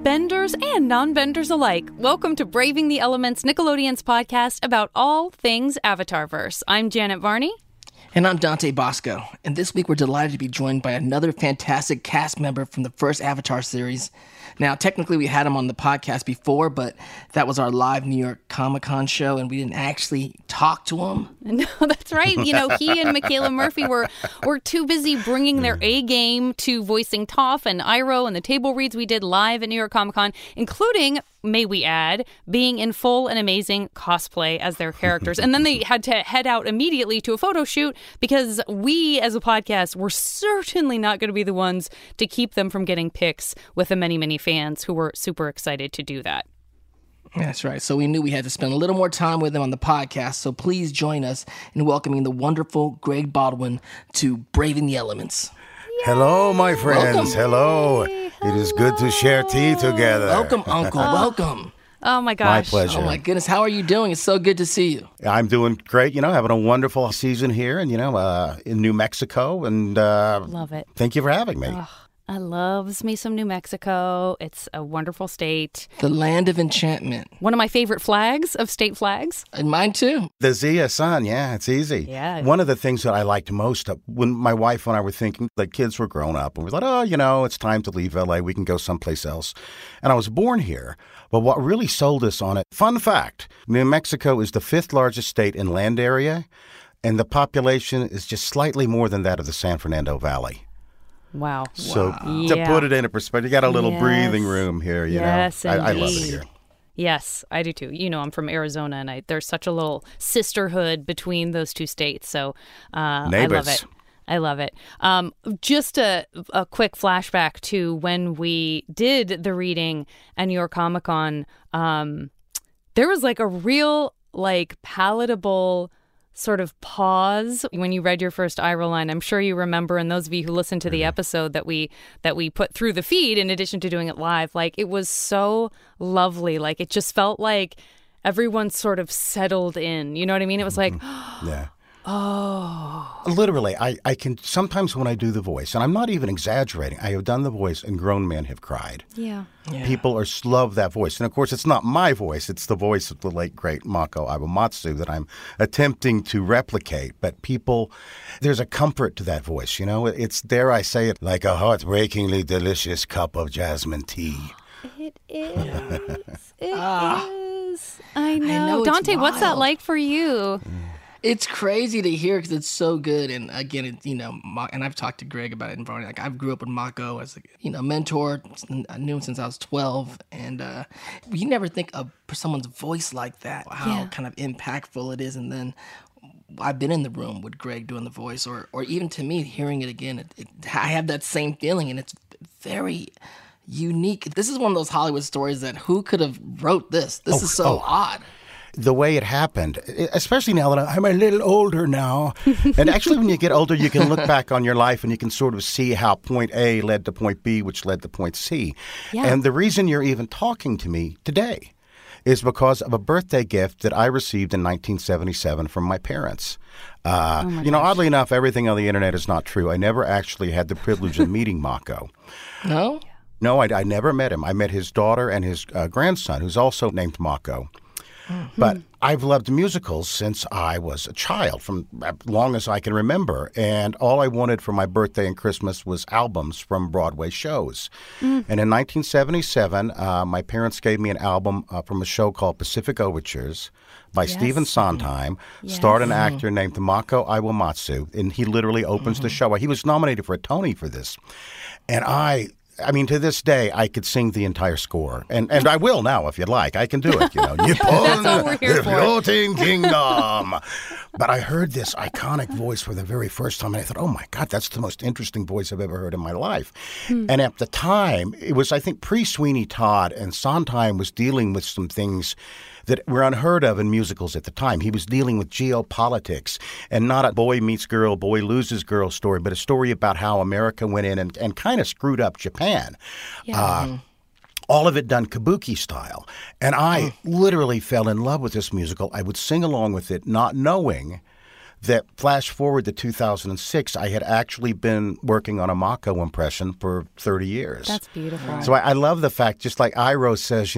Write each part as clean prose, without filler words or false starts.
benders and non-benders alike. Welcome to Braving the Elements, Nickelodeon's podcast about all things Avatarverse. I'm Janet Varney. And I'm Dante Bosco. And this week we're delighted to be joined by another fantastic cast member from the first Avatar series. Now, technically we had him on the podcast before, but that was our live New York Comic-Con show, and we didn't actually talk to him. No, that's right. You know, he and Michaela Murphy were too busy bringing their A game to voicing Toph and Iroh and the table reads we did live at New York Comic-Con, including, may we add, being in full and amazing cosplay as their characters. And then they had to head out immediately to a photo shoot because we, as a podcast, were certainly not going to be the ones to keep them from getting pics with the many, many fans who were super excited to do that. That's right. So we knew we had to spend a little more time with him on the podcast. So please join us in welcoming the wonderful Greg Baldwin to Braving the Elements. Hello, my friends. Welcome. Hello. Hey, It is good to share tea together. Welcome, Uncle. Welcome. Oh, my gosh. My pleasure. Oh, my goodness. How are you doing? It's so good to see you. I'm doing great, having a wonderful season here and, in New Mexico. And Love it. thank you for having me. I loves me some New Mexico. It's a wonderful state. The land of enchantment. One of my favorite flags of state flags. And mine too. The Zia Sun, yeah, it's easy. Yeah. One of the things that I liked most when my wife and I were thinking, the kids were grown up, and we thought, it's time to leave L.A. We can go someplace else. And I was born here. But what really sold us on it, fun fact, New Mexico is the 5th largest state in land area, and the population is just slightly more than that of the San Fernando Valley. Wow. So to Yeah. put it into perspective, you got a little Yes. breathing room here, Yes, I love it indeed. here. Yes, I do too. I'm from Arizona, and there's such a little sisterhood between those two states. So I love it. I love it. Just a quick flashback to when we did the reading at New York Comic-Con. There was a real palatable sort of pause when you read your first Iroh line. I'm sure you remember, and those of you who listened to the episode that we put through the feed in addition to doing it live, it was so lovely. It just felt like everyone sort of settled in. You know what I mean? It was Yeah. oh. Literally, I can sometimes when I do the voice, and I'm not even exaggerating, I have done the voice and grown men have cried. Yeah. People love that voice. And of course, it's not my voice. It's the voice of the late, great Mako Iwamatsu that I'm attempting to replicate. But there's a comfort to that voice. It's, dare I say it, like a heartbreakingly delicious cup of jasmine tea. It is. It Ah. is. I know. know, it's Dante, what's that wild. like for you? It's crazy to hear because it's so good. And again, and I've talked to Greg about it in Varney. I grew up with Mako as a mentor. I knew him since I was 12. And you never think of someone's voice like that, how kind of impactful it is. And then I've been in the room with Greg doing the voice, or even to me, hearing it again, I have that same feeling, and it's very unique. This is one of those Hollywood stories that who could have wrote this? This is so odd. The way it happened, especially now that I'm a little older now. And actually, when you get older, you can look back on your life and you can sort of see how point A led to point B, which led to point C. Yeah. And the reason you're even talking to me today is because of a birthday gift that I received in 1977 from my parents. Oddly enough, everything on the internet is not true. I never actually had the privilege of meeting Mako. No? No, I never met him. I met his daughter and his grandson, who's also named Mako. But I've loved musicals since I was a child, from as long as I can remember. And all I wanted for my birthday and Christmas was albums from Broadway shows. And in 1977, my parents gave me an album from a show called Pacific Overtures by Stephen Sondheim, starred an actor named Mako Iwamatsu. And he literally opens the show. He was nominated for a Tony for this. And I mean, to this day, I could sing the entire score. And I will now, if you'd like. I can do it, Nippon, That's all we're here the for. Floating Kingdom. But I heard this iconic voice for the very first time, and I thought, oh, my God, that's the most interesting voice I've ever heard in my life. And at the time, it was, I think, pre-Sweeney Todd, and Sondheim was dealing with some things that were unheard of in musicals at the time. He was dealing with geopolitics, and not a boy meets girl, boy loses girl story, but a story about how America went in and kind of screwed up Japan. All of it done kabuki style. And I literally fell in love with this musical. I would sing along with it, not knowing that flash forward to 2006, I had actually been working on a Mako impression for 30 years. That's beautiful. So I love the fact, just like Iroh says,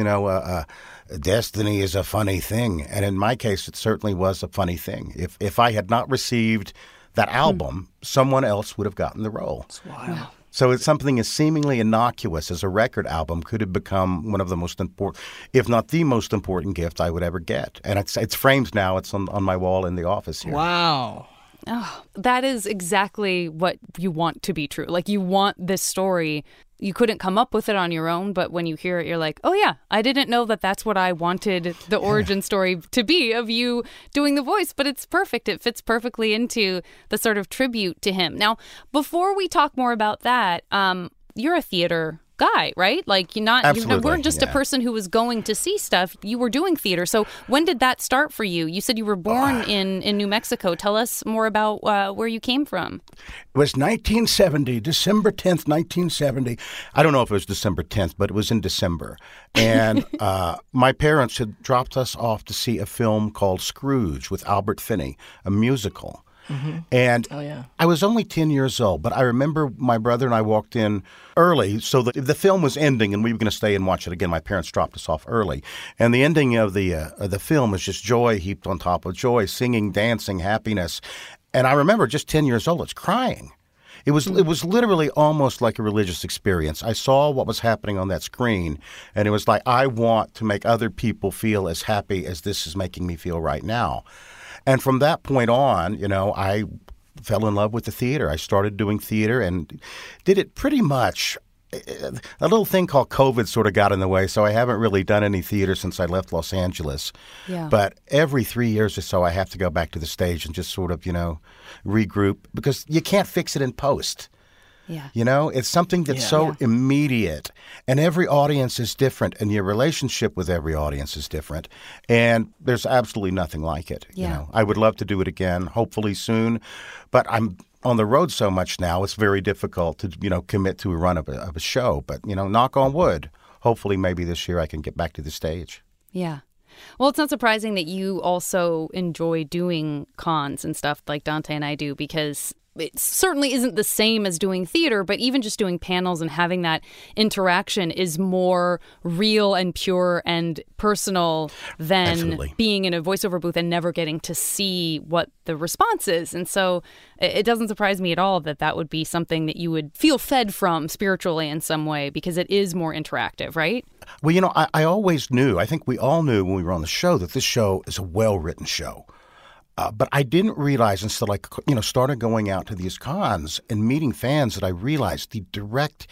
destiny is a funny thing. And in my case, it certainly was a funny thing. If I had not received that album, someone else would have gotten the role. That's wild. Wow. So it's something as seemingly innocuous as a record album could have become one of the most important, if not the most important gift I would ever get. And it's framed now. It's on my wall in the office here. Wow. Oh, that is exactly what you want to be true. Like, you want this story. You couldn't come up with it on your own, but when you hear it, you're like, oh yeah, I didn't know that that's what I wanted the origin story to be, of you doing the voice, but it's perfect. It fits perfectly into the sort of tribute to him. Now, before we talk more about that, you're a theater guy, right? Like, you weren't just a person who was going to see stuff. You were doing theater. So when did that start for you? You said you were born in New Mexico. Tell us more about where you came from. It was 1970, December 10th, 1970. I don't know if it was December 10th, but it was in December. And my parents had dropped us off to see a film called Scrooge with Albert Finney, a musical. Mm-hmm. And I was only 10 years old, but I remember my brother and I walked in early, so that the film was ending and we were going to stay and watch it again. My parents dropped us off early. And the ending of the film is just joy heaped on top of joy, singing, dancing, happiness. And I remember just 10 years old, it's crying. It was literally almost like a religious experience. I saw what was happening on that screen, and it was like, I want to make other people feel as happy as this is making me feel right now. And from that point on, I fell in love with the theater. I started doing theater and did it pretty much. A little thing called COVID sort of got in the way, so I haven't really done any theater since I left Los Angeles. Yeah. But every 3 years or so, I have to go back to the stage and just sort of, regroup, because you can't fix it in post. Yeah. It's something that's so immediate, and every audience is different, and your relationship with every audience is different, and there's absolutely nothing like it. Yeah. I would love to do it again, hopefully soon, but I'm on the road so much now, it's very difficult to, commit to a run of a show. But, knock on wood, hopefully maybe this year I can get back to the stage. Yeah. Well, it's not surprising that you also enjoy doing cons and stuff like Dante and I do, because it certainly isn't the same as doing theater, but even just doing panels and having that interaction is more real and pure and personal than being in a voiceover booth and never getting to see what the response is. And so it doesn't surprise me at all that would be something that you would feel fed from spiritually in some way, because it is more interactive, right? Well, I always knew, I think we all knew when we were on the show, that this show is a well-written show. But I didn't realize until I, started going out to these cons and meeting fans that I realized the direct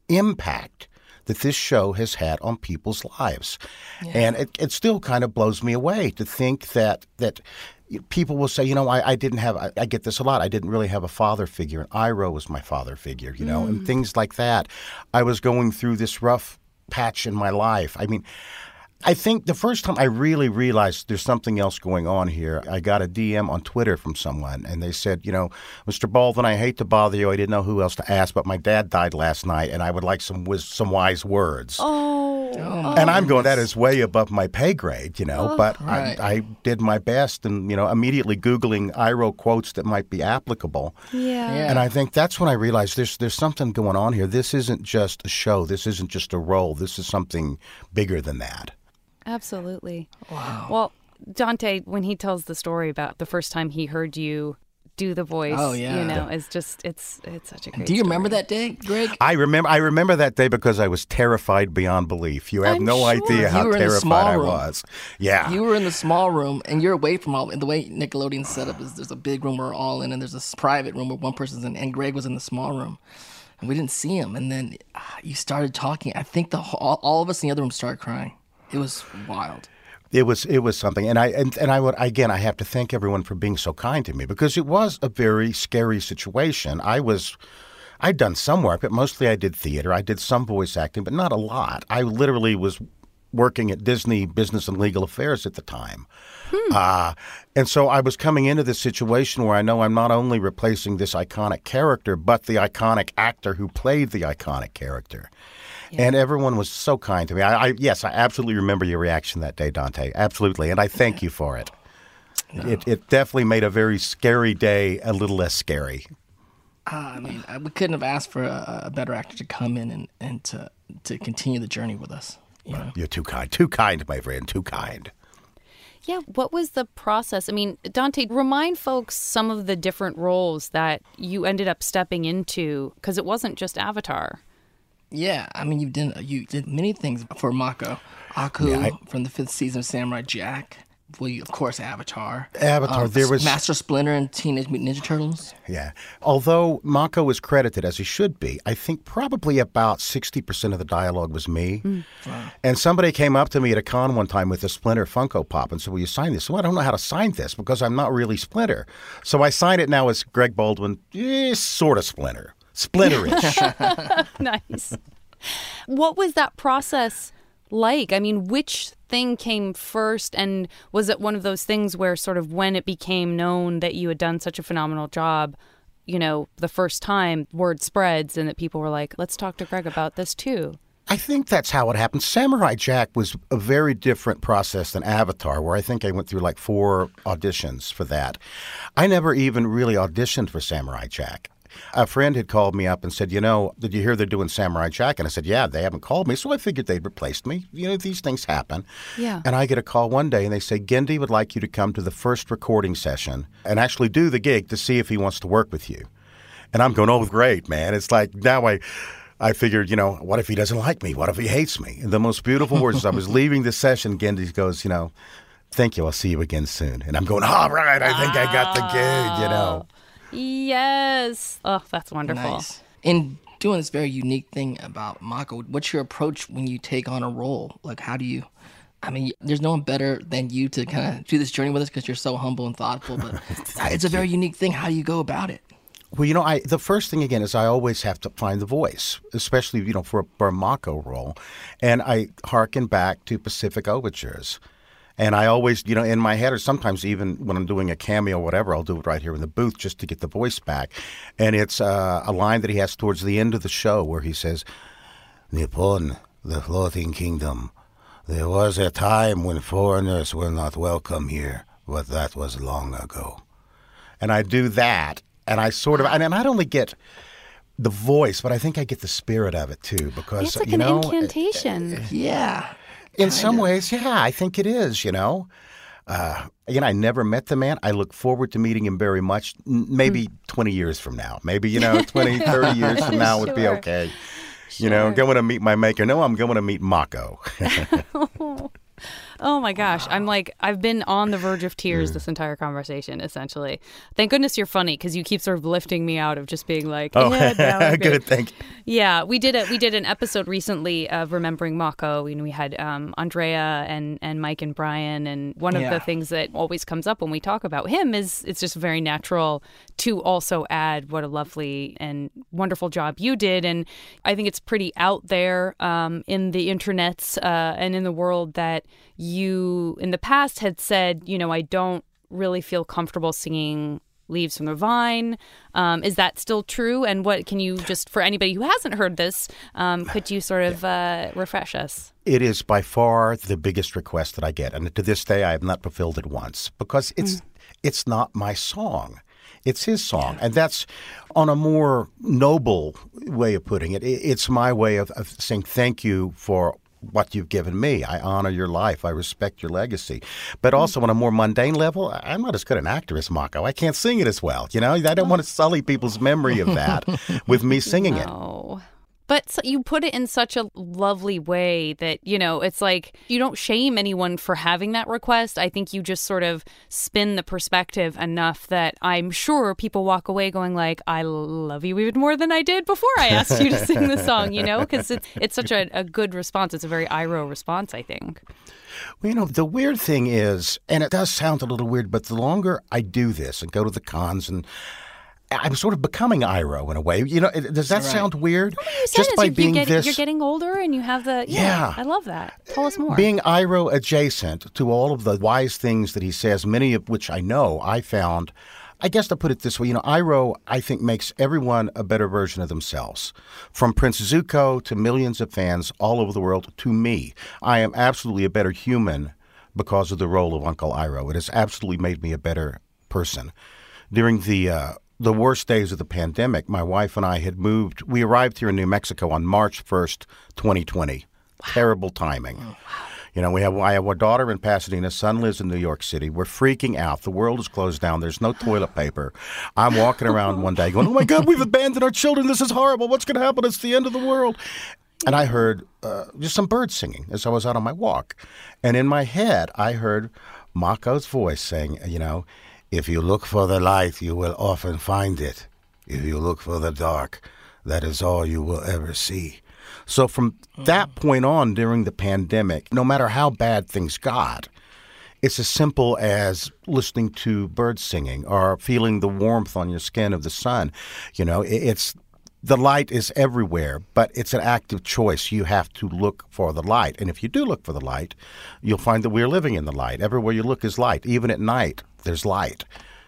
impact that this show has had on people's lives. Yeah. And it still kind of blows me away to think that people will say, I didn't have, I get this a lot, I didn't really have a father figure, and Iroh was my father figure, and things like that. I was going through this rough patch in my life. I mean, I think the first time I really realized there's something else going on here, I got a DM on Twitter from someone, and they said, Mr. Baldwin, I hate to bother you. I didn't know who else to ask, but my dad died last night, and I would like some wise words. And I'm going, that is way above my pay grade, but right. I did my best, and, immediately Googling Iroh quotes that might be applicable. Yeah. And I think that's when I realized there's something going on here. This isn't just a show. This isn't just a role. This is something bigger than that. Absolutely. Wow. Well, Dante, when he tells the story about the first time he heard you do the voice, it's just, it's such a great Do you story. remember that day, Greg? I remember that day because I was terrified beyond belief. You have no idea how terrified I was. Yeah. You were in the small room, and you're away from all, and the way Nickelodeon's set up is there's a big room we're all in, and there's this private room where one person's in, and Greg was in the small room. And we didn't see him, and then you started talking. I think all of us in the other room started crying. It was wild. It was something, and I would again. I have to thank everyone for being so kind to me, because it was a very scary situation. I'd done some work, but mostly I did theater. I did some voice acting, but not a lot. I literally was working at Disney Business and Legal Affairs at the time. And so I was coming into this situation where I know I'm not only replacing this iconic character, but the iconic actor who played the iconic character. Yeah. And everyone was so kind to me. Yes, I absolutely remember your reaction that day, Dante. Absolutely. And I thank you for it. No. It definitely made a very scary day a little less scary. We couldn't have asked for a better actor to come in and to continue the journey with us. You're too kind, my friend, too kind. Yeah, what was the process? I mean, Dante, remind folks some of the different roles that you ended up stepping into, because it wasn't just Avatar. Yeah, I mean, you did many things for Mako. Aku from the 5th season of Samurai Jack. Well, of course, Avatar. There was Master Splinter and Teenage Mutant Ninja Turtles. Yeah. Although Mako was credited, as he should be, I think probably about 60% of the dialogue was me. Wow. And somebody came up to me at a con one time with a Splinter Funko Pop and said, will you sign this? So I don't know how to sign this because I'm not really Splinter. So I sign it now as Greg Baldwin, sort of Splinter. Splinterish. Nice. What was that process like? I mean, which thing came first, and was it one of those things where sort of when it became known that you had done such a phenomenal job, the first time, word spreads and that people were like, let's talk to Greg about this too? I think that's how it happened. Samurai Jack was a very different process than Avatar, where I think I went through like 4 auditions for that. I never even really auditioned for Samurai Jack. A friend had called me up and said, did you hear they're doing Samurai Jack? And I said, yeah, they haven't called me. So I figured they'd replaced me. These things happen. Yeah. And I get a call one day and they say, Genndy would like you to come to the first recording session and actually do the gig to see if he wants to work with you. And I'm going, oh, great, man. It's like now I figured, what if he doesn't like me? What if he hates me? And the most beautiful words as I was leaving the session, Genndy goes, thank you. I'll see you again soon. And I'm going, all right, I think I got the gig, Yes. Oh, that's wonderful. Nice. In doing this very unique thing about Mako, what's your approach when you take on a role? Like, how do you... I mean, there's no one better than you to kind of do this journey with us because you're so humble and thoughtful, but it's a very unique thing. How do you go about it? Well, the first thing, again, is I always have to find the voice, especially, for a Mako role. And I hearken back to Pacific Overtures. And I always, in my head, or sometimes even when I'm doing a cameo or whatever, I'll do it right here in the booth just to get the voice back. And it's a line that he has towards the end of the show where he says, Nippon, the floating kingdom. There was a time when foreigners were not welcome here, but that was long ago. And I do that, and I sort of, and I don't only get the voice, but I think I get the spirit of it too, because, it's like an incantation. Yeah. In some ways, yeah, I think it is, Again, I never met the man. I look forward to meeting him very much, maybe 20 years from now. Maybe, 20, 30 years from now would be okay. Sure. I'm going to meet my maker. No, I'm going to meet Mako. Oh my gosh. I'm like, I've been on the verge of tears this entire conversation, essentially. Thank goodness you're funny because you keep sort of lifting me out of just being like, yeah, good, thank you. Yeah, we did an episode recently of Remembering Mako. We had Andrea and Mike and Brian, and one of the things that always comes up when we talk about him is it's just very natural to also add what a lovely and wonderful job you did. And I think it's pretty out there in the internets and in the world that you in the past had said, I don't really feel comfortable singing Leaves from the Vine. Is that still true? And what can you just, for anybody who hasn't heard this, could you sort of refresh us? It is by far the biggest request that I get. And to this day, I have not fulfilled it once because it's not my song. It's his song. Yeah. And that's on a more noble way of putting it. It's my way of saying thank you for what you've given me. I honor your life. I respect your legacy. But also on a more mundane level, I'm not as good an actor as Mako. I can't sing it as well. I don't want to sully people's memory of that with me singing it. But so you put it in such a lovely way that, it's like you don't shame anyone for having that request. I think you just sort of spin the perspective enough that I'm sure people walk away going like, I love you even more than I did before I asked you to sing the song, because it's such a good response. It's a very Iroh response, I think. Well, the weird thing is, and it does sound a little weird, but the longer I do this and go to the cons and I'm sort of becoming Iroh in a way. Does that sound weird? No, you said just by being this, you're getting older, and you have the. Yeah, I love that. Tell us more. Being Iroh adjacent to all of the wise things that he says, many of which I know, I found. I guess to put it this way, Iroh, I think, makes everyone a better version of themselves. From Prince Zuko to millions of fans all over the world to me, I am absolutely a better human because of the role of Uncle Iroh. It has absolutely made me a better person. During the worst days of the pandemic, my wife and I had moved. We arrived here in New Mexico on March 1st, 2020. Wow. Terrible timing. Oh, wow. You know, I have a daughter in Pasadena. Son lives in New York City. We're freaking out. The world is closed down. There's no toilet paper. I'm walking around one day going, oh, my God, we've abandoned our children. This is horrible. What's going to happen? It's the end of the world. And I heard just some birds singing as I was out on my walk. And in my head, I heard Mako's voice saying, you know, if you look for the light, you will often find it. If you look for the dark, that is all you will ever see. So from that point on during the pandemic, no matter how bad things got, it's as simple as listening to birds singing or feeling the warmth on your skin of the sun. You know, the light is everywhere, but it's an active choice. You have to look for the light. And if you do look for the light, you'll find that we're living in the light. Everywhere you look is light. Even at night, there's light.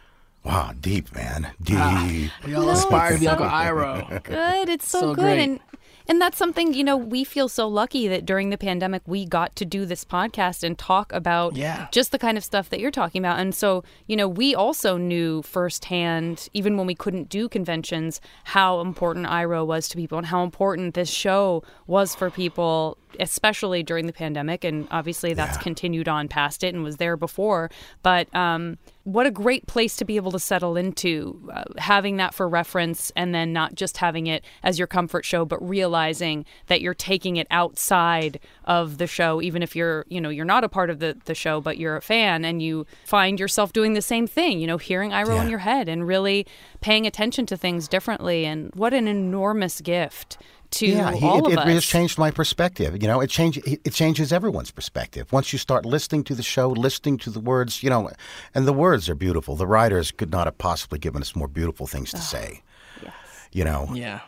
Wow, deep, man. Deep. We all aspire to be Uncle Iroh. Good. It's so good. Great. And that's something, you know, we feel so lucky that during the pandemic, we got to do this podcast and talk about just the kind of stuff that you're talking about. And so, you know, we also knew firsthand, even when we couldn't do conventions, how important Iroh was to people and how important this show was for people, especially during the pandemic. And obviously that's continued on past it and was there before. But what a great place to be able to settle into, having that for reference and then not just having it as your comfort show, but realizing that you're taking it outside of the show, even if you're not a part of the show, but you're a fan and you find yourself doing the same thing, you know, hearing Iroh in your head and really paying attention to things differently. And what an enormous gift to all of us. It has changed my perspective. You know, it changes everyone's perspective. Once you start listening to the show, listening to the words, you know, and the words are beautiful. The writers could not have possibly given us more beautiful things to say. Yes. You know? Yeah.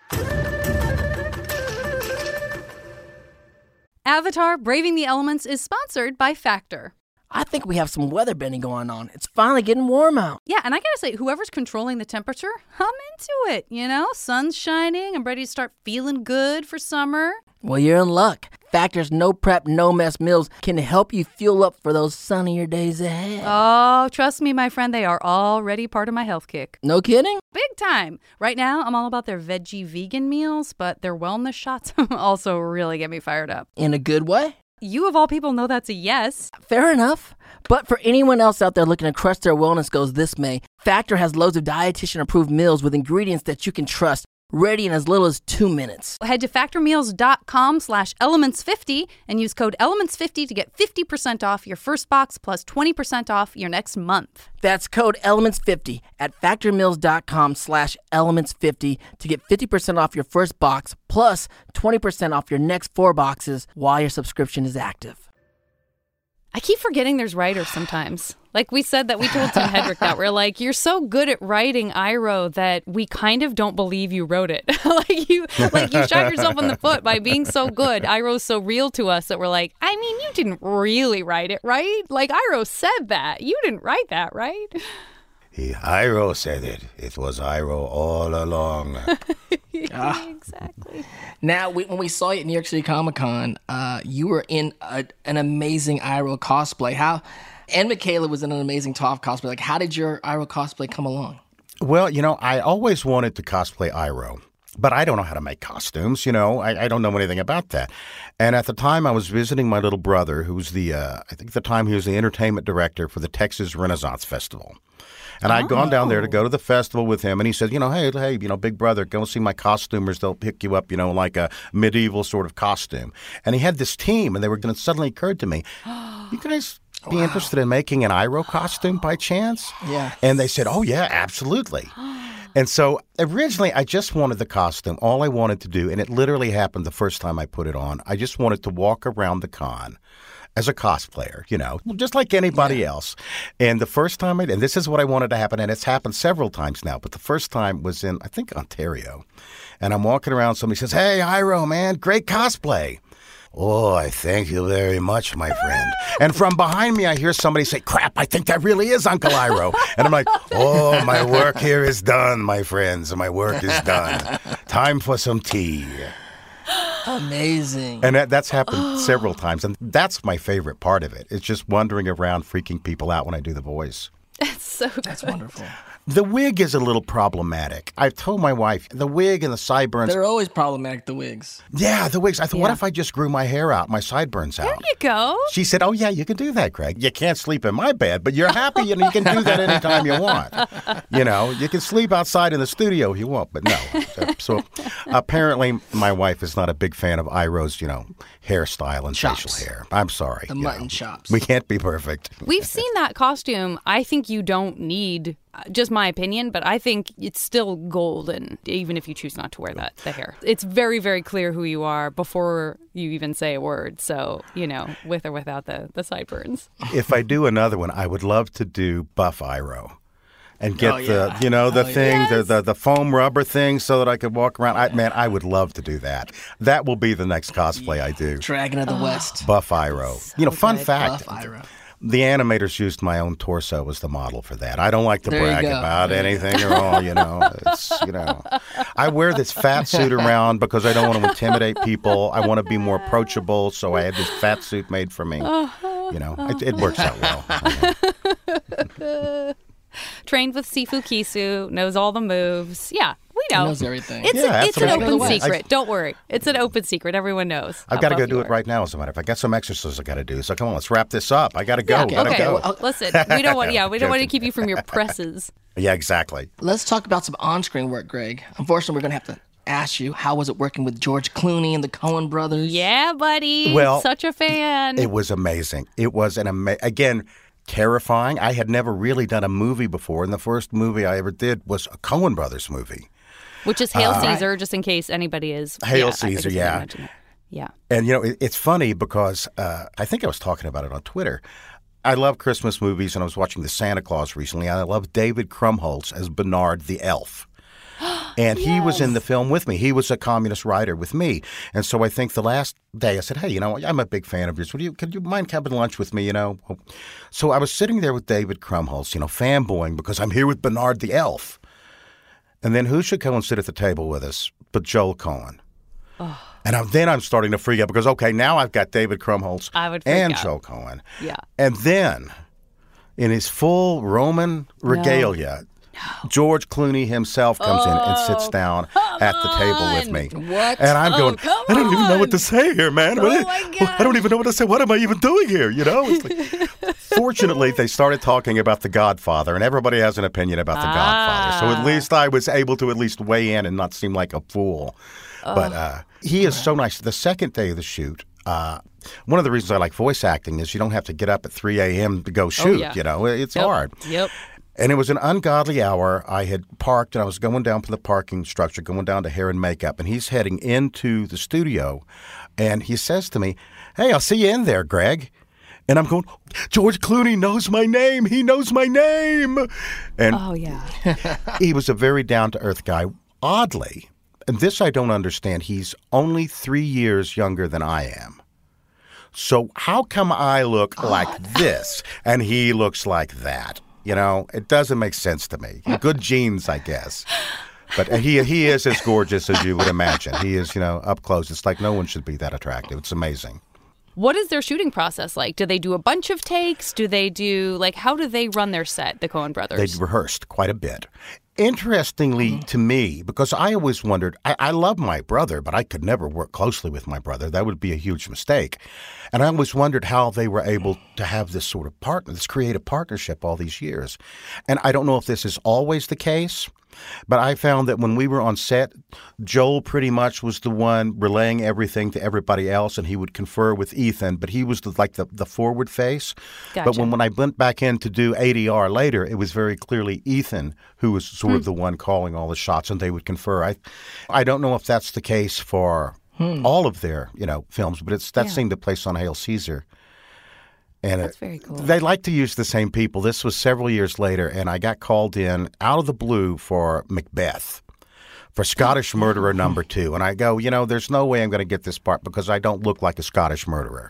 Avatar: Braving the Elements is sponsored by Factor. I think we have some weather bending going on. It's finally getting warm out. Yeah, and I gotta say, whoever's controlling the temperature, I'm into it. You know, sun's shining. I'm ready to start feeling good for summer. Well, you're in luck. Factor's no prep, no mess meals can help you fuel up for those sunnier days ahead. Oh, trust me, my friend, they are already part of my health kick. No kidding? Big time. Right now, I'm all about their veggie vegan meals, but their wellness shots also really get me fired up. In a good way? You, of all people, know that's a yes. Fair enough. But for anyone else out there looking to crush their wellness goals this May, Factor has loads of dietitian-approved meals with ingredients that you can trust, ready in as little as 2 minutes. Head to factormeals.com/elements50 and use code elements50 to get 50% off your first box plus 20% off your next month. That's code elements50 at factormeals.com/elements50 to get 50% off your first box plus 20% off your next 4 boxes while your subscription is active. I keep forgetting there's writers sometimes. Like we said that we told Tim Hedrick that we're like, you're so good at writing Iroh that we kind of don't believe you wrote it. you shot yourself in the foot by being so good. Iroh's so real to us that we're like, I mean, you didn't really write it, right? Like Iroh said that. You didn't write that, right? Iroh said it. It was Iroh all along. Exactly. Now, when we saw you at New York City Comic Con, you were in an amazing Iroh cosplay. And Michaela was in an amazing Toph cosplay. Like, how did your Iroh cosplay come along? Well, you know, I always wanted to cosplay Iroh, but I don't know how to make costumes. You know, I don't know anything about that. And at the time, I was visiting my little brother, who's I think at the time he was the entertainment director for the Texas Renaissance Festival. And I'd gone down there to go to the festival with him, and he said, you know, hey, you know, big brother, go see my costumers. They'll pick you up, you know, like a medieval sort of costume. And he had this team, and they were going to suddenly occurred to me, you guys be interested in making an Iroh costume by chance? Yeah. And they said, oh, yeah, absolutely. And so originally I just wanted the costume. All I wanted to do, and it literally happened the first time I put it on, I just wanted to walk around the con as a cosplayer, you know, just like anybody else. And the first time and this is what I wanted to happen, and it's happened several times now, but the first time was in, I think, Ontario. And I'm walking around, somebody says, hey, Iroh, man, great cosplay. Oh, I thank you very much, my friend. And from behind me, I hear somebody say, crap, I think that really is Uncle Iroh. And I'm like, oh, my work here is done, my friends. My work is done. Time for some tea. Amazing. And that's happened several times. And that's my favorite part of it. It's just wandering around freaking people out when I do the voice. That's so good. That's wonderful. The wig is a little problematic. I've told my wife, the wig and the sideburns. They're always problematic, the wigs. Yeah, the wigs. I thought, what if I just grew my hair out, my sideburns out? There you go. She said, oh, yeah, you can do that, Greg. You can't sleep in my bed, but you're happy and you can do that anytime you want. You can sleep outside in the studio if you want, but no. So apparently my wife is not a big fan of Iroh's, hairstyle and facial hair. I'm sorry. The mutton chops. We can't be perfect. We've seen that costume. I think you don't need, just my opinion, but I think it's still golden, even if you choose not to wear the hair. It's very, very clear who you are before you even say a word. So, with or without the sideburns. If I do another one, I would love to do Buff Iroh. And get the foam rubber thing so that I could walk around. I would love to do that. That will be the next cosplay I do. Dragon of the West. Buff Iroh. So fun fact. Buff Iroh. The animators used my own torso as the model for that. I don't like to brag about anything at all, I wear this fat suit around because I don't want to intimidate people. I want to be more approachable, so I had this fat suit made for me. It works out well. Trained with Sifu Kisu, knows all the moves. Yeah, we know. He knows everything. It's an open secret. Don't worry. It's an open secret. Everyone knows. I've got to go do it right now, as a matter of fact. I got some exercises I got to do. So come on, let's wrap this up. I got to go. Okay. Well, listen, we don't want to keep you from your presses. Yeah, exactly. Let's talk about some on-screen work, Greg. Unfortunately, we're going to have to ask you, how was it working with George Clooney and the Coen brothers? Yeah, buddy. Well, such a fan. It was amazing. It was again, terrifying. I had never really done a movie before, and the first movie I ever did was a Coen Brothers movie. Which is Hail Caesar, just in case anybody is. Hail Caesar, yeah. Yeah. And, it's funny because I think I was talking about it on Twitter. I love Christmas movies, and I was watching The Santa Claus recently, and I love David Krumholtz as Bernard the Elf. And he was in the film with me. He was a communist writer with me. And so I think the last day I said, hey, I'm a big fan of yours. Could you mind having lunch with me, So I was sitting there with David Krumholtz, fanboying because I'm here with Bernard the Elf. And then who should come and sit at the table with us but Joel Coen? Oh. And then I'm starting to freak out because, okay, now I've got David Krumholtz and Joel Coen. Yeah. And then in his full Roman regalia, George Clooney himself comes in and sits down at the table with me. What? And I'm going, I don't even know what to say here, man. I don't even know what to say. What am I even doing here? Fortunately, they started talking about The Godfather, and everybody has an opinion about The Godfather. So at least I was able to weigh in and not seem like a fool. But he is so nice. The second day of the shoot, one of the reasons I like voice acting is you don't have to get up at 3 a.m. to go shoot. It's hard. Yep. And it was an ungodly hour. I had parked, and I was going down from the parking structure, going down to hair and makeup, and he's heading into the studio, and he says to me, hey, I'll see you in there, Greg. And I'm going, George Clooney knows my name. He knows my name. And he was a very down-to-earth guy. Oddly, and this I don't understand, he's only 3 years younger than I am. So how come I look like this, and he looks like that? It doesn't make sense to me. Good genes, I guess. But he is as gorgeous as you would imagine. He is, up close. It's like no one should be that attractive. It's amazing. What is their shooting process like? Do they do a bunch of takes? Do they do, how do they run their set, the Coen brothers? They rehearsed quite a bit. Interestingly to me, because I always wondered, I love my brother, but I could never work closely with my brother. That would be a huge mistake. And I always wondered how they were able to have this sort of this creative partnership all these years. And I don't know if this is always the case, but I found that when we were on set, Joel pretty much was the one relaying everything to everybody else, and he would confer with Ethan, but he was the forward face. Gotcha. But when I went back in to do ADR later, it was very clearly Ethan who was sort of the one calling all the shots, and they would confer. I don't know if that's the case for all of their films, but that seemed to place on Hail Caesar. And that's very cool. They like to use the same people. This was several years later, and I got called in out of the blue for Macbeth, for Scottish Murderer #2. And I go, there's no way I'm going to get this part because I don't look like a Scottish murderer.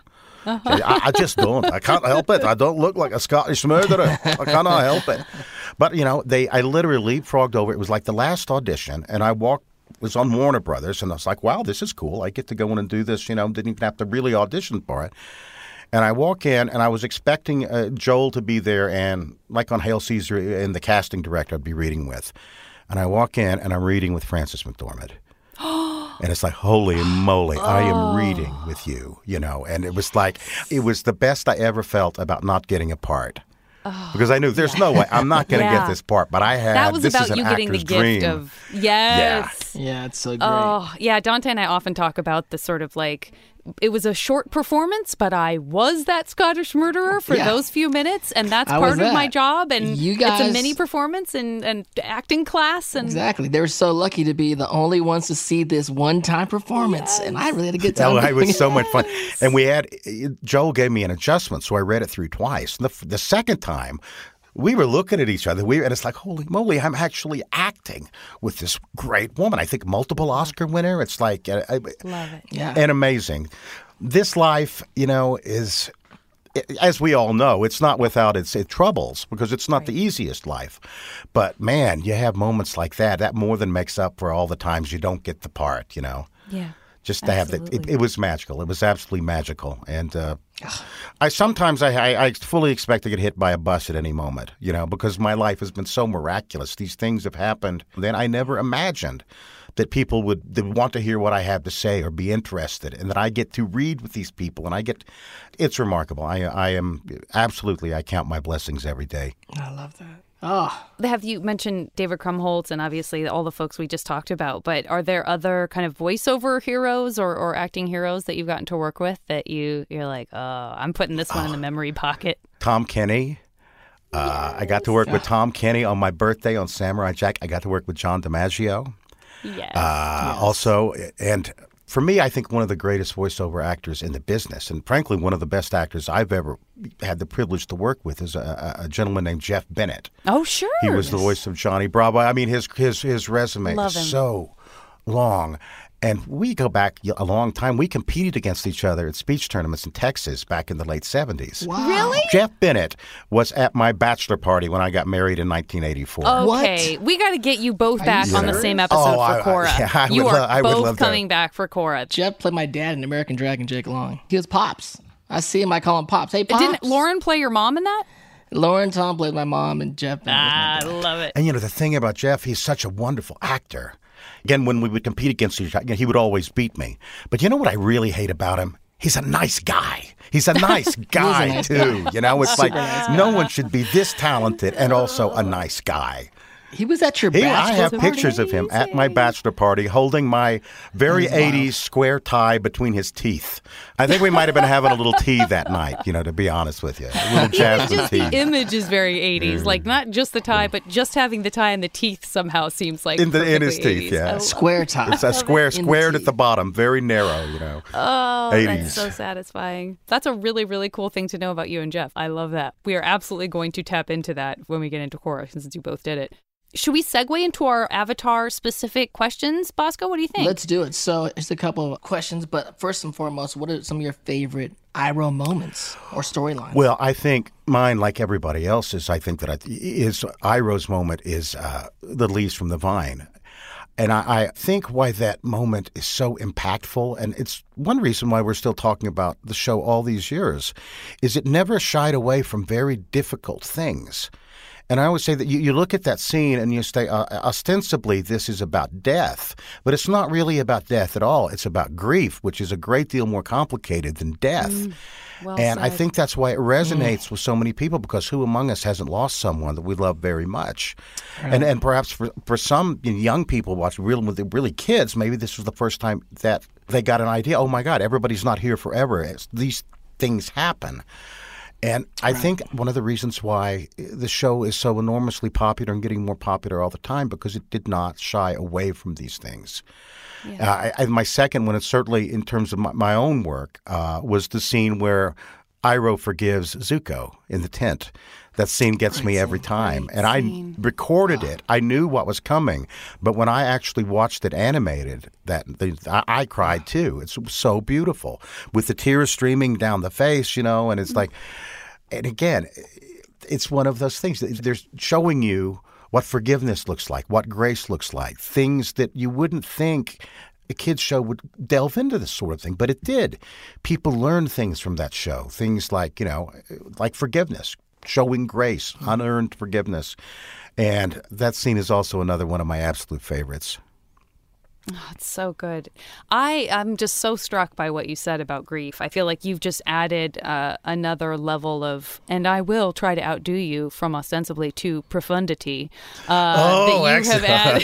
I just don't. I can't help it. I don't look like a Scottish murderer. I cannot help it. But, I literally leapfrogged over. It was like the last audition, and I walked was on Warner Brothers, and I was like, wow, this is cool. I get to go in and do this, didn't even have to really audition for it. And I walk in, and I was expecting Joel to be there, and like on Hail Caesar, and the casting director I'd be reading with. And I walk in, and I'm reading with Frances McDormand. And it's like, holy moly, I am reading with you, And it was like, it was the best I ever felt about not getting a part. Because I knew there's no way I'm not going to get this part, but I had. That was this about is an you getting the actor's gift dream. of yes. Yeah, it's so great. Oh, yeah. Dante and I often talk about the sort of like, it was a short performance, but I was that Scottish murderer for those few minutes, and that's part of my job. And you guys, it's a mini performance and acting class. And exactly, they were so lucky to be the only ones to see this one-time performance, and I really had a good time. It was so much fun, and Joel gave me an adjustment, so I read it through twice. And the second time, we were looking at each other, and it's like, holy moly, I'm actually acting with this great woman. I think multiple Oscar winner. It's like, love it. Yeah. And amazing. This life, is, as we all know, it's not without its troubles, because it's not the easiest life. But man, you have moments like that. That more than makes up for all the times you don't get the part. Yeah. Just to have that, it was magical. It was absolutely magical, and I fully expect to get hit by a bus at any moment, because my life has been so miraculous. These things have happened. Then I never imagined that people would want to hear what I have to say or be interested, and that I get to read with these people, and it's remarkable. I am absolutely. I count my blessings every day. I love that. Oh. Have you mentioned David Krumholtz and obviously all the folks we just talked about, but are there other kind of voiceover heroes or acting heroes that you've gotten to work with that you're like, oh, I'm putting this one in the memory pocket? Tom Kenny. I got to work with Tom Kenny on my birthday on Samurai Jack. I got to work with John DiMaggio. Yes. Also, and for me, I think one of the greatest voiceover actors in the business, and frankly, one of the best actors I've ever had the privilege to work with, is a gentleman named Jeff Bennett. Oh, sure. He was the voice of Johnny Bravo. I mean, his resume Love him. is so long. And we go back a long time. We competed against each other at speech tournaments in Texas back in the late 70s. Wow. Really? Jeff Bennett was at my bachelor party when I got married in 1984. Okay, we got to get you both back on the same episode for Cora. I would love coming back for Cora. Jeff played my dad in American Dragon, Jake Long. He was Pops. I see him, I call him Pops. Hey, Pops. Didn't Lauren play your mom in that? Lauren Tom played my mom, and Jeff. I love it. And the thing about Jeff, he's such a wonderful actor. Again, when we would compete against each other, he would always beat me. But you know what I really hate about him? He's a nice guy. He's a nice guy, too. It's like no one should be this talented and also a nice guy. He was at your bachelor party? I have party? pictures of him at my bachelor party holding my very 80s square tie between his teeth. I think we might have been having a little tea that night, to be honest with you. A little jasmine tea. The image is very 80s. Like, not just the tie, but just having the tie and the teeth somehow seems like in his teeth, 80s. yeah. Square tie. It's a squared at the bottom, very narrow, Oh, 80s. That's so satisfying. That's a really, really cool thing to know about you and Jeff. I love that. We are absolutely going to tap into that when we get into Cora, since you both did it. Should we segue into our Avatar-specific questions, Bosco? What do you think? Let's do it. So, just a couple of questions, but first and foremost, what are some of your favorite Iroh moments or storylines? Well, I think mine, like everybody else's, I think that Iroh's moment is the leaves from the vine. And I think why that moment is so impactful, and it's one reason why we're still talking about the show all these years, is it never shied away from very difficult things. And I always say that you look at that scene and you say, ostensibly, this is about death. But it's not really about death at all. It's about grief, which is a great deal more complicated than death. Well and said. I think that's why it resonates with so many people, because who among us hasn't lost someone that we love very much? Right. And perhaps for some young people watching, really kids, maybe this was the first time that they got an idea, oh, my God, everybody's not here forever. These things happen. And I think one of the reasons why the show is so enormously popular and getting more popular all the time, because it did not shy away from these things. Yeah. My second one, and certainly in terms of my own work, was the scene where Iroh forgives Zuko in the tent. That scene gets me every time. And I recorded it. I knew what was coming. But when I actually watched it animated, I cried too. It's so beautiful. With the tears streaming down the face, and it's like, and again, it's one of those things. They're showing you what forgiveness looks like, what grace looks like, things that you wouldn't think a kids show would delve into this sort of thing, but it did. People learned things from that show, things like, like forgiveness, showing grace, unearned forgiveness. And that scene is also another one of my absolute favorites. Oh, it's so good. I'm just so struck by what you said about grief. I feel like you've just added another level of, and I will try to outdo you from ostensibly to profundity. Excellent.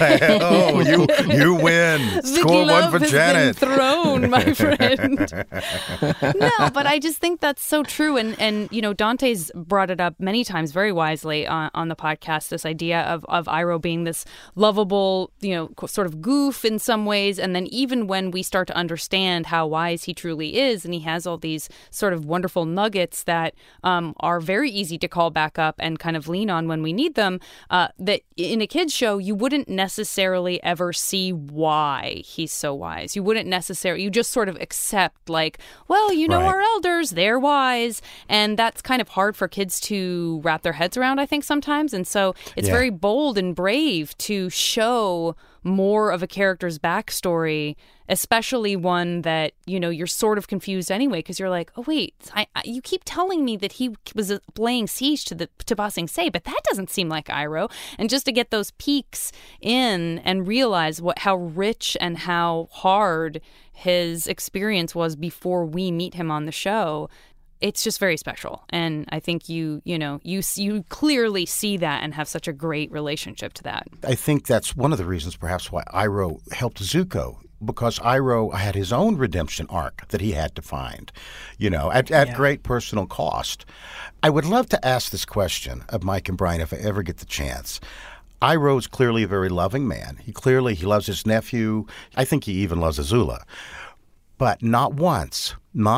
You win. Score one for Janet. Thrown, my friend. No, but I just think that's so true. And Dante's brought it up many times very wisely on the podcast, this idea of Iroh being this lovable, sort of goof in some ways, and then even when we start to understand how wise he truly is, and he has all these sort of wonderful nuggets that are very easy to call back up and kind of lean on when we need them, that in a kid's show you wouldn't necessarily ever see why he's so wise. You just sort of accept, like, well, right. Our elders, they're wise, and that's kind of hard for kids to wrap their heads around, I think, sometimes. And so it's very bold and brave to show more of a character's backstory, especially one that, you're sort of confused anyway, because you're like, oh, wait, you keep telling me that he was laying siege to Ba Sing Se, but that doesn't seem like Iroh. And just to get those peeks in and realize how rich and how hard his experience was before we meet him on the show, it's just very special. And I think you clearly see that and have such a great relationship to that. I think that's one of the reasons perhaps why Iroh helped Zuko, because Iroh had his own redemption arc that he had to find, at great personal cost. I would love to ask this question of Mike and Brian if I ever get the chance. Iroh's clearly a very loving man. He loves his nephew. I think he even loves Azula. But not once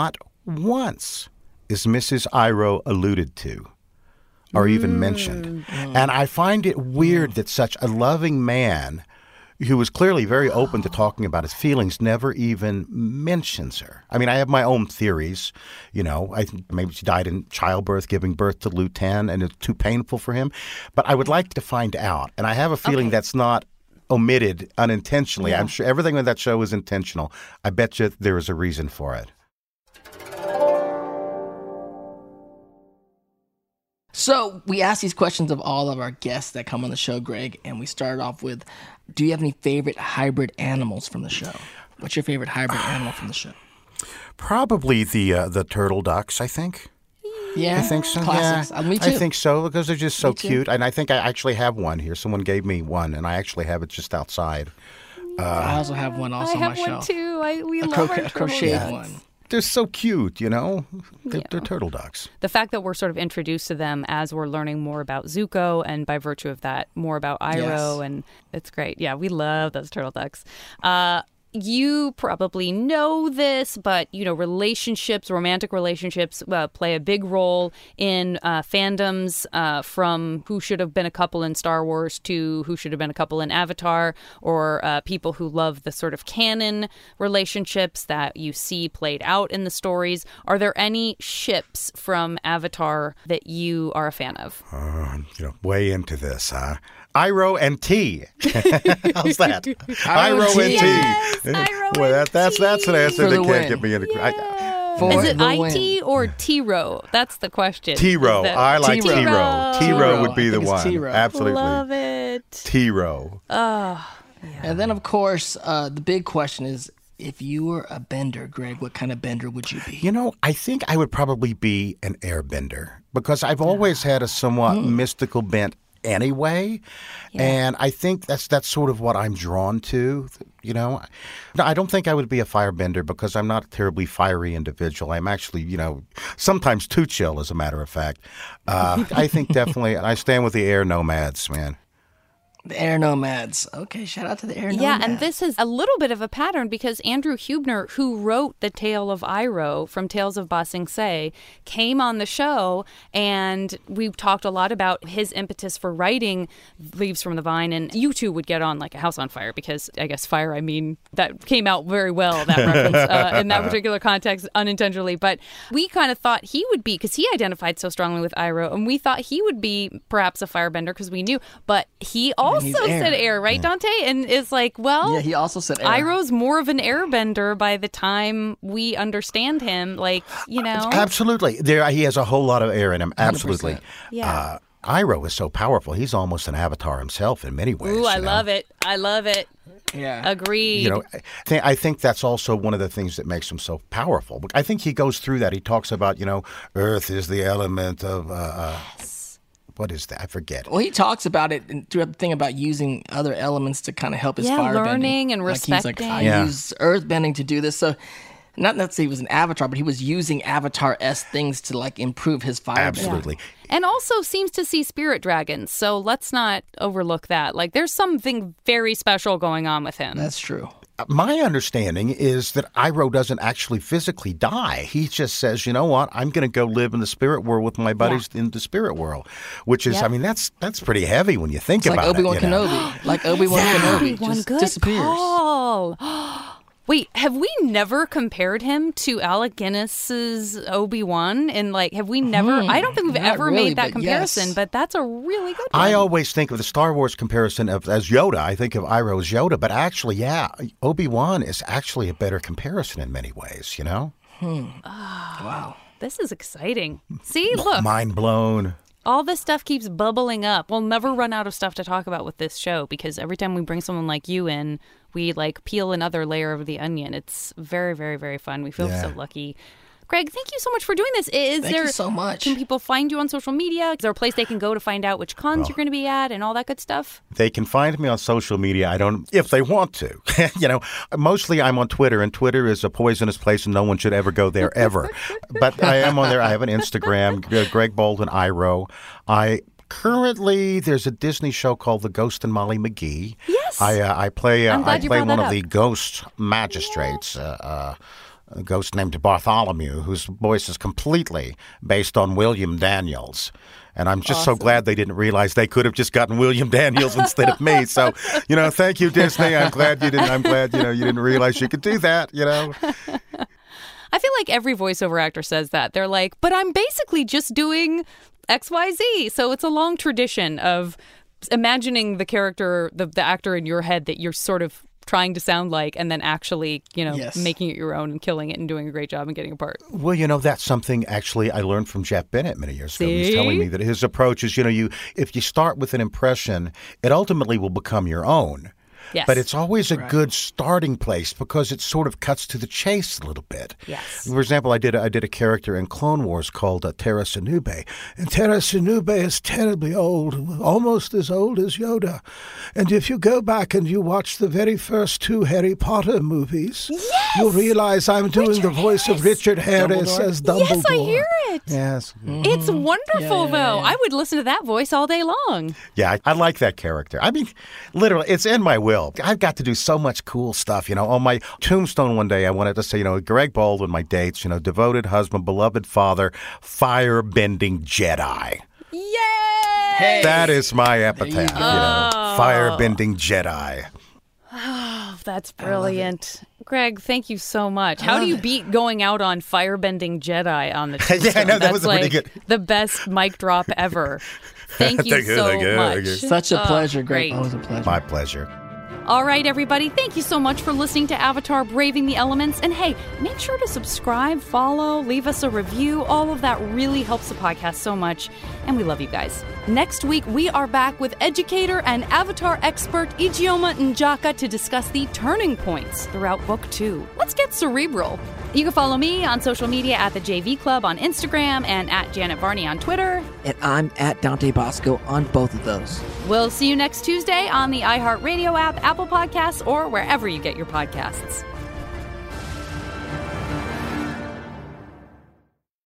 is Mrs. Iroh alluded to or even mentioned. And I find it weird that such a loving man who was clearly very open to talking about his feelings never even mentions her. I mean, I have my own theories. I think maybe she died in childbirth, giving birth to Lu Ten, and it's too painful for him. But I would like to find out. And I have a feeling that's not omitted unintentionally. Yeah. I'm sure everything in that show is intentional. I bet you there is a reason for it. So we ask these questions of all of our guests that come on the show, Greg, and we started off with, do you have any favorite hybrid animals from the show? What's your favorite hybrid animal from the show? Probably the turtle ducks, I think. Yeah, I think so. Classics. Yeah. Me too. I think so, because they're just so cute. And I think I actually have one here. Someone gave me one, and I actually have it just outside. I also have one on my shelf. I have one too. We love our crocheted one. They're so cute, They're turtle ducks. The fact that we're sort of introduced to them as we're learning more about Zuko, and by virtue of that, more about Iroh, and it's great. Yeah, we love those turtle ducks. You probably know this, but, romantic relationships play a big role in fandoms, from who should have been a couple in Star Wars to who should have been a couple in Avatar, or people who love the sort of canon relationships that you see played out in the stories. Are there any ships from Avatar that you are a fan of? Way into this, huh? Iroh and T. How's that? Iroh and T. Yes, Iroh well, that's an answer that can't get me into. Is it IT or T-Row? That's the question. T-Row. I like T-Row. T-Row would be the one. T-Row. Absolutely. Love it. T-Row. Yeah. And then, of course, the big question is, if you were a bender, Greg, what kind of bender would you be? I think I would probably be an airbender, because I've always had a somewhat mystical bent anyway. And I think that's sort of what I'm drawn to. No, I don't think I would be a firebender, because I'm not a terribly fiery individual. I'm actually, sometimes too chill, as a matter of fact. I think definitely I stand with the air nomads, man. The Air Nomads. Okay, shout out to the Air Nomads. Yeah, and this is a little bit of a pattern because Andrew Huebner, who wrote The Tale of Iroh from Tales of Ba Sing Se, came on the show, and we've talked a lot about his impetus for writing Leaves from the Vine, and you two would get on like a house on fire because, I guess fire, I mean, that came out very well, that reference in that particular context, unintentionally. But we kind of thought he would be, because he identified so strongly with Iroh, and we thought he would be perhaps a firebender because we knew, but he also said air, right, Dante? And is like, well, yeah, he also said air. Iroh's more of an airbender by the time we understand him. Like, you know, absolutely. He has a whole lot of air in him. Absolutely. 100%. Yeah. Iroh is so powerful. He's almost an avatar himself in many ways. Ooh, I love it. I love it. Yeah. Agreed. You know, I think that's also one of the things that makes him so powerful. I think he goes through that. He talks about, you know, Earth is the element of. What is that? I forget. Well, he talks about it throughout the thing about using other elements to kind of help his firebending. learning and respecting. Like he's like, I use earthbending to do this. So, not that he was an avatar, but he was using avatar-esque things to like improve his firebending. Absolutely. And also seems to see spirit dragons. So let's not overlook that. Like, there's something very special going on with him. That's true. My understanding is that Iroh doesn't actually physically die. He just says, you know what, I'm going to go live in the spirit world with my buddies in the spirit world, which is, I mean, that's pretty heavy when you think about like Obi-Wan it. Obi-Wan Kenobi. Like Obi-Wan Kenobi just disappears. Call. Wait, have we never compared him to Alec Guinness's Obi-Wan? And like, have we never? I don't think we've ever really, made that comparison, yes. but that's a really good one. I always think of the Star Wars comparison as Yoda. I think of Iroh as Yoda, but actually, Obi-Wan is actually a better comparison in many ways, you know? Wow. This is exciting. See, look. Mind blown. All this stuff keeps bubbling up. We'll never run out of stuff to talk about with this show because every time we bring someone like you in, we like peel another layer of the onion. It's very, very, very fun. We feel so lucky. Greg, thank you so much for doing this. Thank you so much. Can people find you on social media? Is there a place they can go to find out which cons you're going to be at and all that good stuff? They can find me on social media. If they want to. You know, mostly I'm on Twitter, and Twitter is a poisonous place, and no one should ever go there ever. But I am on there. I have an Instagram, Greg Bolden Iroh. Currently, there's a Disney show called The Ghost and Molly McGee. Yes. I play one of up. the ghost magistrates. A ghost named Bartholomew, whose voice is completely based on William Daniels. And I'm just so glad they didn't realize they could have just gotten William Daniels instead of me. So, you know, thank you, Disney. I'm glad you didn't realize you could do that, you know. I feel like every voiceover actor says that. They're like, but I'm basically just doing XYZ. So it's a long tradition of imagining the character, the actor in your head that you're sort of trying to sound like, and then actually, you know, making it your own and killing it and doing a great job and getting a part. Well, you know, that's something actually I learned from Jeff Bennett many years ago. He was telling me that his approach is, you know, if you start with an impression, it ultimately will become your own. Yes. But it's always a good starting place because it sort of cuts to the chase a little bit. Yes. For example, I did a character in Clone Wars called Terra Sinube. And Terra Sinube is terribly old, almost as old as Yoda. And if you go back and you watch the very first 2 Harry Potter movies, you'll realize I'm doing the voice of Richard Harris as Dumbledore. Yes, I hear it. Yes. Mm-hmm. It's wonderful, though. I would listen to that voice all day long. Yeah, I like that character. I mean, literally, it's in my will. I've got to do so much cool stuff, you know. On my tombstone one day, I wanted to say, you know, Greg Bolden, my dates, you know, devoted husband, beloved father, fire-bending Jedi. Yay! Hey. That is my epitaph, you know, fire-bending Jedi. Oh, that's brilliant. Greg, thank you so much. How do you beat going out on firebending Jedi on the tombstone? Yeah, I know, that was like pretty good. The best mic drop ever. Thank you so much. Such a pleasure, Greg. Great. Always a pleasure. My pleasure. All right, everybody. Thank you so much for listening to Avatar Braving the Elements. And hey, make sure to subscribe, follow, leave us a review. All of that really helps the podcast so much. And we love you guys. Next week, we are back with educator and Avatar expert Ijeoma Njaka to discuss the turning points throughout Book 2. Let's get cerebral. You can follow me on social media at the JV Club on Instagram and at Janet Varney on Twitter. And I'm at Dante Bosco on both of those. We'll see you next Tuesday on the iHeartRadio app, Apple Podcasts, or wherever you get your podcasts.